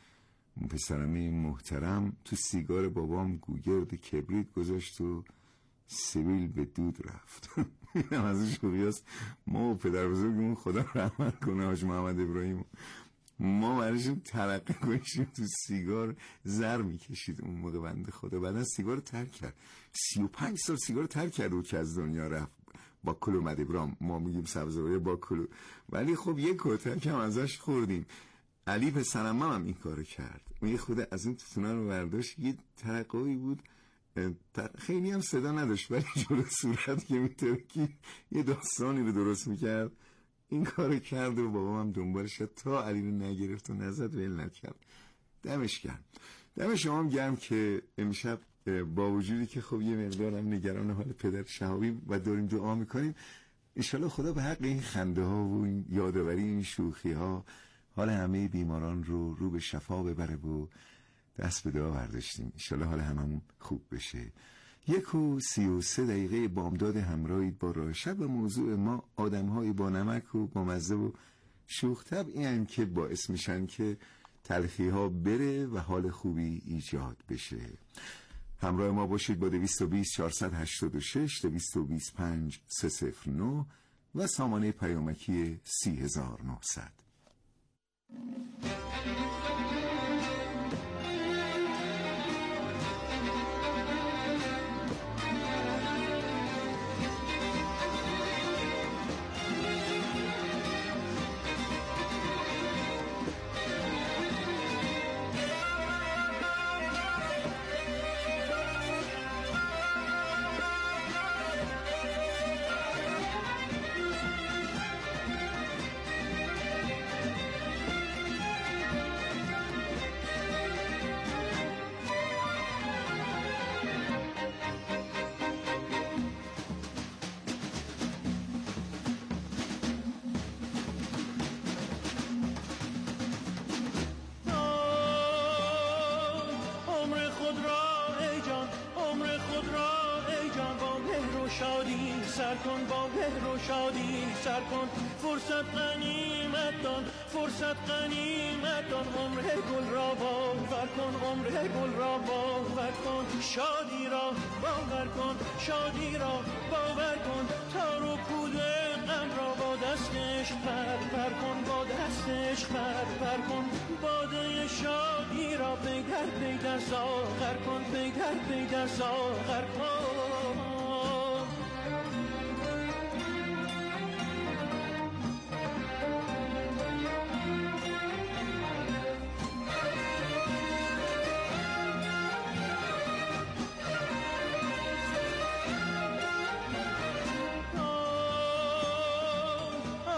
پسرمه محترم تو سیگار بابام گوگرد کبریت گذاشت و سیبیل به دود رفت. اینم از شوخی هست. ما و پدر بزرگمون خدا رحمت کنه حاج محمد ابراهیم، ما برایشون ترقه کنشیم تو سیگار زر میکشید اون موقع بنده خدا. بعدن سیگار رو ترک کرد، سی و پنج سال سیگار رو ترک کرد و که از دنیا رفت. با کلو مدبرام ما میگیم سبزواره با کلو، ولی خب یک کتک هم ازش خوردیم. علی پسرم هم این کارو کرد. اون یه خود از اون توتونا رو برداشت، یه ترقه‌ای بود خیلی هم صدا نداشت ولی جلو صورت که میترکی یه داستانی رو درست میکرد. این کارو کرد و بابام هم دنبالش شد تا علی رو نگرفت و نزد ول نکرد. دمش گرم. دم شما هم گرم که امشب با وجودی که خب یه مقدارم نگران حال پدر شهابی و داریم دعا میکنیم انشالله خدا به حق این خنده ها و این یادآوری این شوخی ها حال همه بیماران رو رو به شفا ببره و دست به دعا برداشتیم. انشالله حال هممون خوب بشه. یک و سی و سه دقیقه بامداد همراهید با راه شب و موضوع ما آدم‌های با نمک و با مزه و شوخ طبعی هستند که باعث میشن که تلخی ها بره و حال خوبی ایجاد بشه. همراه ما باشید با دویست و بیست چهارصد و هشتاد و شش دویست و بیست و پنج سه صفر نه و سامانه پیامکی سی هزار و نهصد. سر کن با مهر و شادی سر کن، فرصت غنیمت دان فرصت غنیمت دان، عمر گل را باور کن عمر گل را باور کن، شادی را باور کن شادی را باور کن، تار و پود غم را با دستش پر پر کن با دستش پر پر کن، باده شادی را پیدر پیدر ساغر کن پیدر پیدر ساغر کن.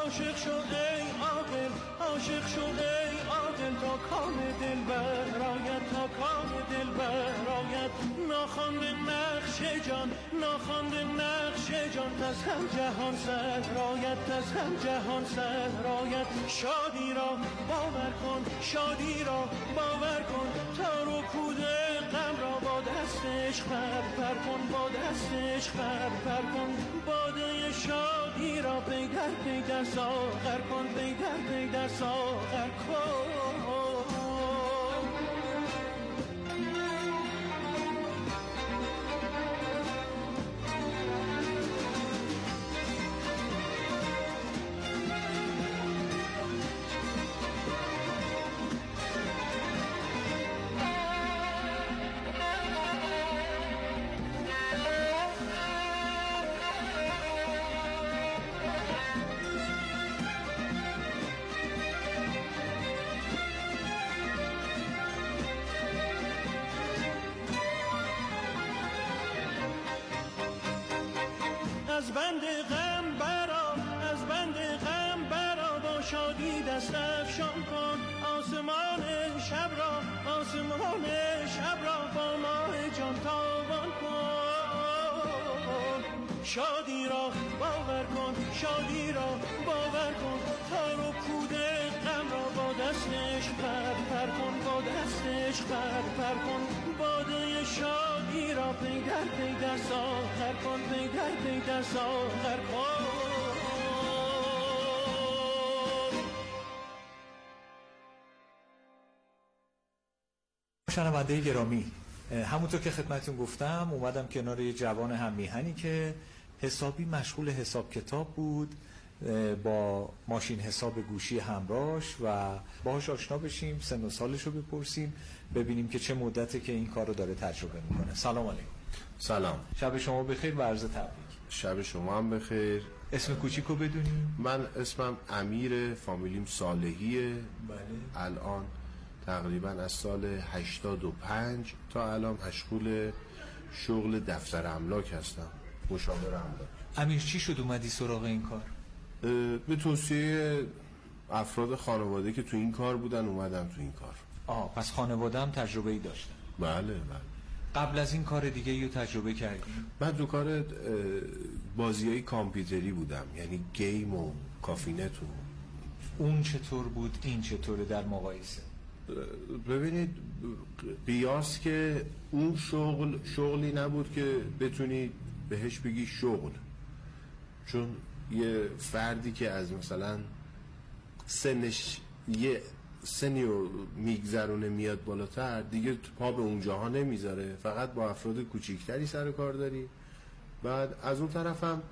عاشق شو ای عاقل، عاشق شو ای عاقل تا کام دل برایت، تا کام دل برایت. ناخوانده نقش جان، ناخوانده نقش جان، از هم جهان صحرایت، از هم جهان صحرایت. شادی را باور کن، شادی را باور کن، تا رو کوده غم را با دست عشق پر کن، با دست عشق پر کن. باده شادی را پی در پی در ساغر کن، پی در پی در ساغر کن. از بند غم برا، از بند غم برا، با شادی دست افشان کن. آسمان شب را، آسمان شب را با ماه جان تابان کن. شادی را باور کن، شادی را باور کن، تا رو کوده غم را با دستش پر پر کن، با دستش پر پر کن. باده شادی را پی در پی در ساغر کن، پی در پی در ساغر کن. شنونده گرامی، همونطور که خدمتتون گفتم اومدم کنار یه جوان هم میهنی که حسابی مشغول حساب کتاب بود، با ماشین حساب گوشی همراهش و باهاش آشنا بشیم، سن و سالش رو بپرسیم، ببینیم که چه مدته که این کار رو داره تجربه میکنه. سلام علیکم. سلام. شب شما بخیر و عرض تبریک. شب شما هم بخیر. اسم کوچیکو بدونیم؟ من اسمم امیر، فامیلیم صالحیه. بله. الان تقریبا از سال هشتاد و پنج تا الان مشغول شغل دفتر املاک هستم، مشاور املاک. امیر چی شد اومدی سراغ این کار؟ به توصیه افراد خانواده که تو این کار بودن اومدم تو این کار. آه، پس خانواده هم تجربه ای داشتن؟ بله بله. قبل از این کار دیگه یو تجربه کردی؟ من تو کار بازیای کامپیوتری بودم، یعنی گیم و کافینت. اون چطور بود این چطوره در مقایسه؟ ببینید قیاس که اون شغل شغلی نبود که بتونی بهش بگی شغل، چون یه فردی که از مثلا سنش یه سنی رو میگذرونه میاد بالاتر دیگه پا به اونجاها نمیذاره، فقط با افراد کوچیکتری سر کار داری. بعد از اون طرف هم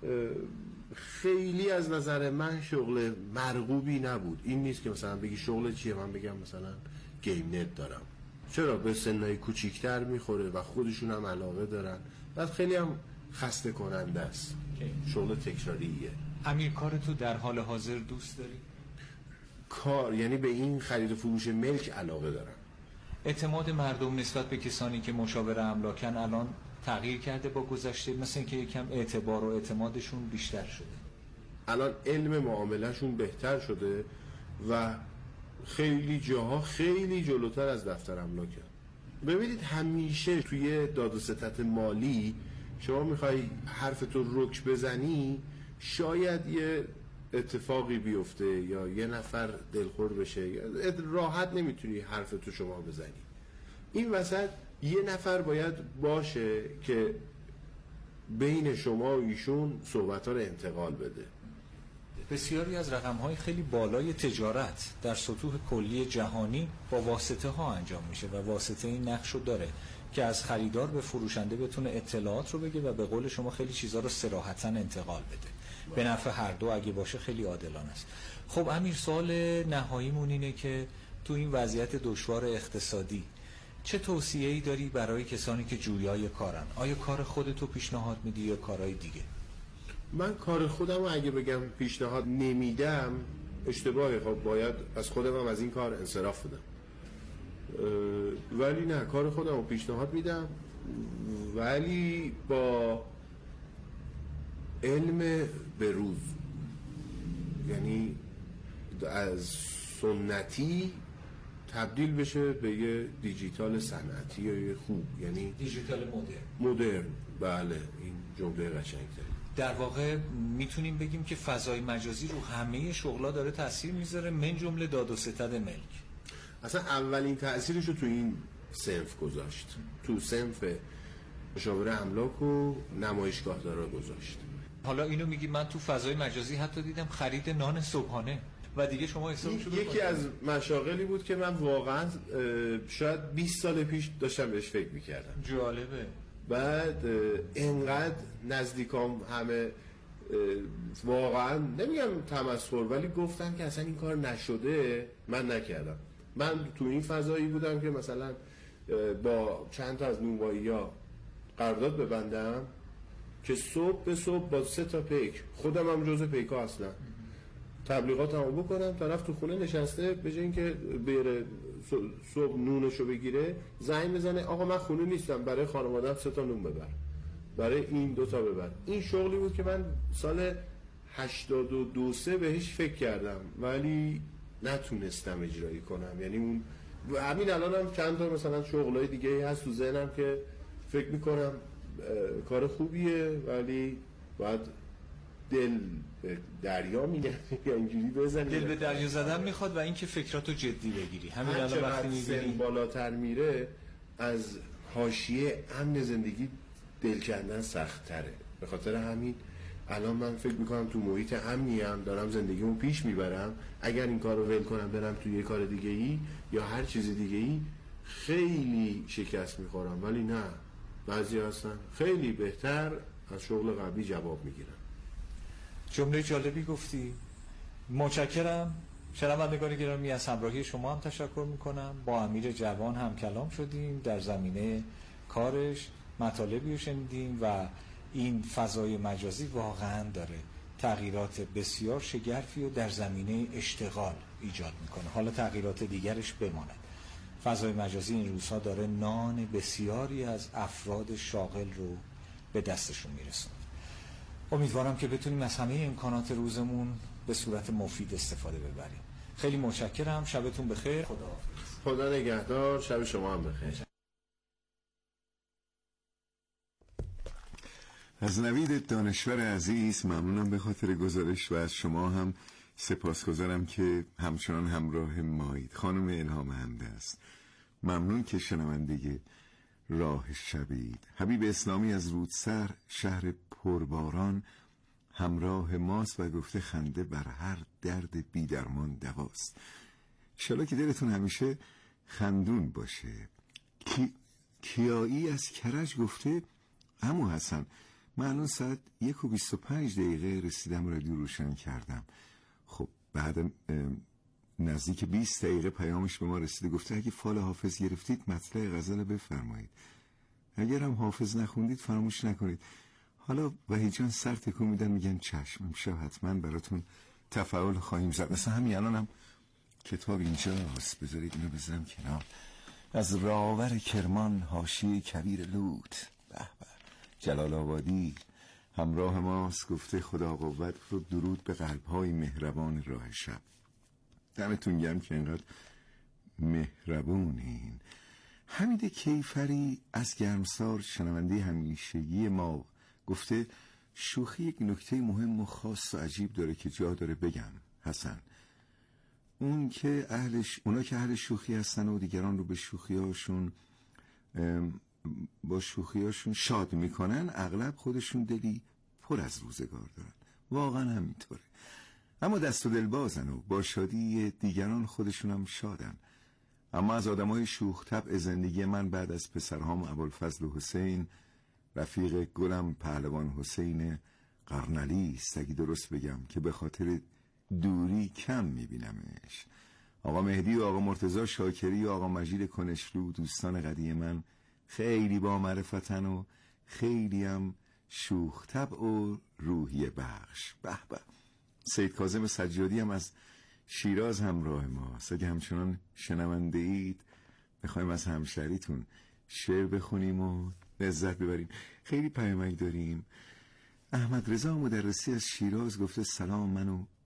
خیلی از نظر من شغل مرغوبی نبود. این نیست که مثلا بگی شغل چیه، من بگم مثلا گیم نت دارم، چرا به سنهای کوچیکتر میخوره و خودشون هم علاقه دارن، بعد خیلی هم خسته کننده است، شغل تکراریه. امیر کار تو در حال حاضر دوست داری؟ کار یعنی به این خرید و فروش ملک علاقه دارم. اعتماد مردم نسبت به کسانی که مشاور املاکن الان تغییر کرده با گذشته؟ مثل اینکه یکم اعتبار و اعتمادشون بیشتر شده، الان علم معاملهشون بهتر شده و خیلی جاها خیلی جلوتر از دفتر املاکن. ببینید همیشه توی داد و ستد مالی شما میخوای حرفتو رک بزنی، شاید یه اتفاقی بیفته یا یه نفر دلخور بشه، راحت نمیتونی حرفتو شما بزنی. این وسط یه نفر باید باشه که بین شما و ایشون صحبت‌ها رو انتقال بده. بسیاری از رقم‌های خیلی بالای تجارت در سطوح کلی جهانی با واسطه ها انجام میشه و واسطه این نقش رو داره که از خریدار به فروشنده بتونه اطلاعات رو بگه و به قول شما خیلی چیزا رو صراحتاً انتقال بده. به نفع هر دو اگه باشه خیلی عادلانه است. خب امیر، سوال نهاییمون اینه که تو این وضعیت دشوار اقتصادی چه توصیه‌ای داری برای کسانی که جویای کارن؟ آیا کار خودتو پیشنهاد میدی یا کارهای دیگه؟ من کار خودم رو اگه بگم پیشنهاد نمیدم اشتباهه. خب باید از خودم هم از این کار انصراف بدم، ولی نه، کار خودم رو پیشنهاد میدم، ولی با علم بروز. یعنی از سنتی تبدیل بشه به یه دیجیتال صنعتی یا یه خوب، یعنی دیجیتال مدرن. مدرن، بله، این جمله قشنگ‌تره. در واقع میتونیم بگیم که فضای مجازی رو همه شغلا داره تاثیر میذاره، من جمله داد و ستد ملک. اصلا اولین تأثیرش رو تو این صنف گذاشت، تو صنف مشاوره املاک و نمایشگاه دارا گذاشت. حالا اینو میگی من تو فضای مجازی حتی دیدم خرید نان صبحانه و دیگه شما حسابشو بکنید. یکی از مشاغلی بود که من واقعا شاید بیست سال پیش داشتم بهش فکر میکردم. جالبه. بعد اینقدر نزدیکام همه واقعا نمیگم تمسخر، ولی گفتن که اصلا این کار نشده، من نکردم. من تو این فضایی بودم که مثلا با چند تا از نونوایی‌ها قرارداد ببندم که صبح به صبح با سه تا پیک، خودم هم جزء پیکا اصلا، تبلیغات هم بکنم، طرف تو خونه نشسته به جای اینکه بره صبح نونشو بگیره زنگ بزنه آقا من خونه نیستم، برای خانواده‌ام سه تا نون ببر، برای این دو تا ببر. این شغلی بود که من سال هشتاد و دو سه بهش فکر کردم ولی نتونستم اجرایی کنم. یعنی اون همین الان هم چند تا مثلا شغلای دیگه هست تو ذهنم که فکر میکنم کار خوبیه ولی باید دل به دریا میگن یا اینجوری بزنی. دل به دریا زدن میخواد و اینکه فکراتو جدی بگیری. همین الان وقتی میبینی بالاتر میره از حاشیه امن زندگی دل کندن سخت تره. به خاطر همین الان من فکر میکنم تو محیط امنی هم دارم زندگیمو پیش میبرم. اگر این کار رو ول کنم برم توی یه کار دیگه ای یا هر چیز دیگه ای خیلی شکست میخورم، ولی نه، بعضی هستن خیلی بهتر از شغل قبلی جواب میگیرن. جمله جالبی گفتی، متشکرم. شنوندگان گرامی از همراهی شما هم تشکر میکنم. با امیر جوان هم کلام شدیم در زمینه کارش، مطالبی رو شنیدیم و این فضای مجازی واقعا داره تغییرات بسیار شگرفی رو در زمینه اشتغال ایجاد میکنه. حالا تغییرات دیگرش بماند. فضای مجازی این روزها داره نان بسیاری از افراد شاغل رو به دستشون میرسونه. امیدوارم که بتونیم از همه امکانات روزمون به صورت مفید استفاده ببریم. خیلی متشکرم. شبتون بخیر. خداحافظ. خدا نگهدار. شب شما هم بخیر. از نوید دانشور عزیز ممنونم به خاطر گزارش و از شما هم سپاسگزارم که همچنان همراه مایید. خانم الهام همده است. ممنون که شنونده راه شبید. حبیب اسلامی از رودسر شهر پرباران همراه ماست و گفته خنده بر هر درد بیدرمان دواست. انشالله که دلتون همیشه خندون باشه. کی... کیایی از کرج گفته عمو حسن من الان ساعت یک و بیست و پنج دقیقه رسیدم رادیو روشن کردم. خب بعد نزدیک بیست دقیقه پیامش به ما رسیده. گفته اگه فال حافظ گرفتید مطلع غزل بفرمایید، اگر هم حافظ نخوندید فراموش نکنید. حالا وحید جان سر تکون میدن میگن چشم، امشب حتما براتون تفاعل خواهیم زد. مثلا همین الان هم کتاب اینجا هست، بذارید اینو بذارم کنار. از راور کرمان حاشیه کبیر لوت. به به. جلال آبادی همراه ماست گفته خدا قوت رو درود به قلب‌های مهربان راه شب. دمتون گرم که اینقدر مهربونین. حمید کیفری از گرمسار شنونده همیشگی ما گفته شوخی یک نکته مهم و خاص و عجیب داره که جا داره بگم حسن. اون که اهلش اونا که اهل شوخی هستن و دیگران رو به شوخیاشون با شوخیاشون شاد میکنن اغلب خودشون دلی پر از روزگار دارن. واقعا همینطوره. اما دست و دل بازن و با شادی دیگران خودشون هم شادن. اما از آدمای شوخ طبع زندگی من بعد از پسرهام ابوالفضل و حسین، رفیق گلم پهلوان حسین قرنلی است اگه درست بگم که به خاطر دوری کم میبینمش. آقا مهدی و آقا مرتضی شاکری و آقا مجید کنشلو دوستان قدیم من خیلی با معرفتن و خیلی هم شوخ طبع و روحیه بخش. به به. سید کاظم سجادی هم از شیراز همراه ماست. اگه همچنان شنونده اید میخوایم از همشهریتون شعر بخونیم و لذت ببریم. خیلی پیامک داریم. احمد رضا مدرسی از شیراز گفته سلام، منو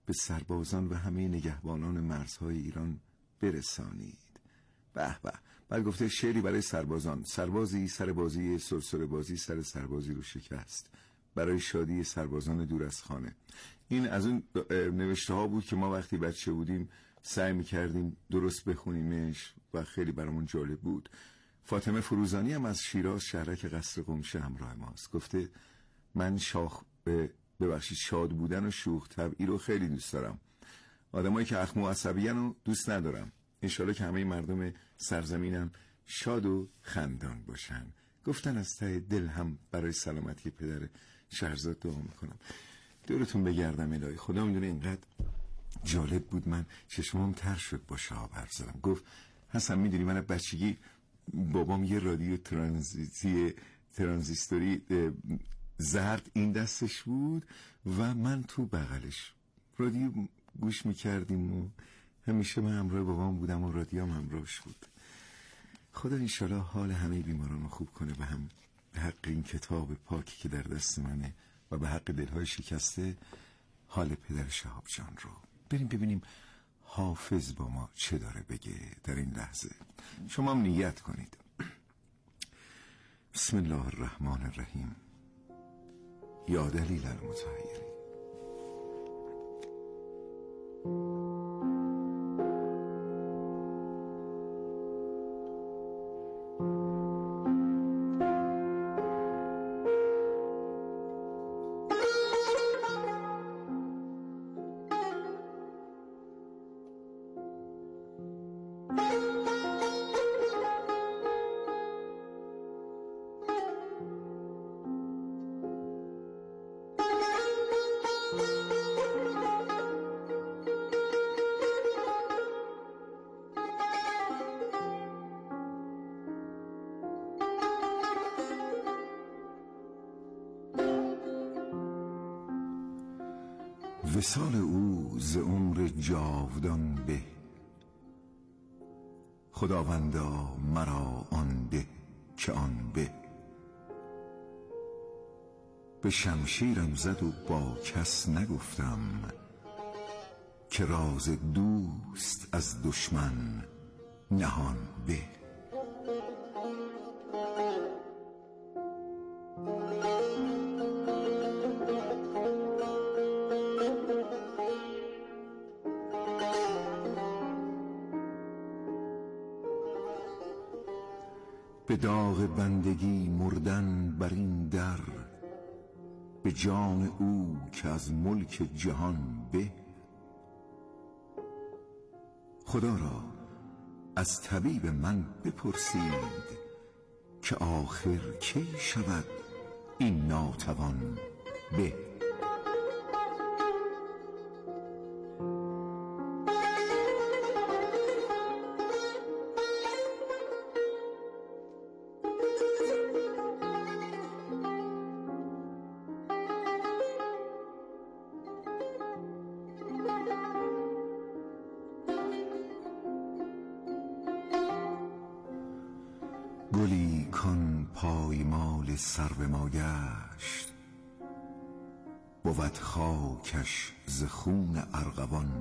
به سربازان و همه نگهبانان مرزهای ایران برسانید. به به. بعد گفته شعری برای سربازان: سربازی سر بازی سرسره بازی سر سربازی رو شکست، برای شادی سربازان دور از خانه. این از اون نوشته ها بود که ما وقتی بچه بودیم سعی میکردیم درست بخونیمش و خیلی برامون جالب بود. فاطمه فروزانی هم از شیراز، شهرک قصر قمشه، همراه ماست. گفته من شاخ ببخشید شاد بودن و شوخ طبعی رو خیلی دوست دارم. آدمایی که اخم و عصبیان رو دوست ندارم. انشالله که همه مردم سرزمینم شاد و خندان باشن. گفتن از ته دل هم برای سلامتی پدر شهرزاد دعا میکنم. دورتون بگردم الهی. خدا میدونه اینقدر جالب بود من چشمام تر شد با شهاب حرف زدم. گفت حسن میدونی من بچگی بابام یه رادیو ترانزیتی ترانزیستوری زرد این دستش بود و من تو بغلش رادیو گوش میکردیم و همیشه من همراه بابام بودم و رادیوم همراهش بود. خدا انشالله حال همه بیماران رو خوب کنه و هم به حق این کتاب پاکی که در دست منه و به حق دلهای شکسته حال پدر شهاب جان رو. بریم ببینیم حافظ با ما چه داره بگه در این لحظه. شما هم نیت کنید. بسم الله الرحمن الرحیم. یا دلیل المتحیرین. وصال او ز عمر جاودان به، خداوندا مرا آن ده که آن به. به شمشیرم زد و با کس نگفتم، که راز دوست از دشمن نهان به. به داغ بندگی مردن بر این در، به جان او که از ملک جهان به. خدا را از طبیب من بپرسید، که آخر کی شود این ناتوان به. گلی کن پایمال سرو ما گشت، بود خاکش ز خون ارغوان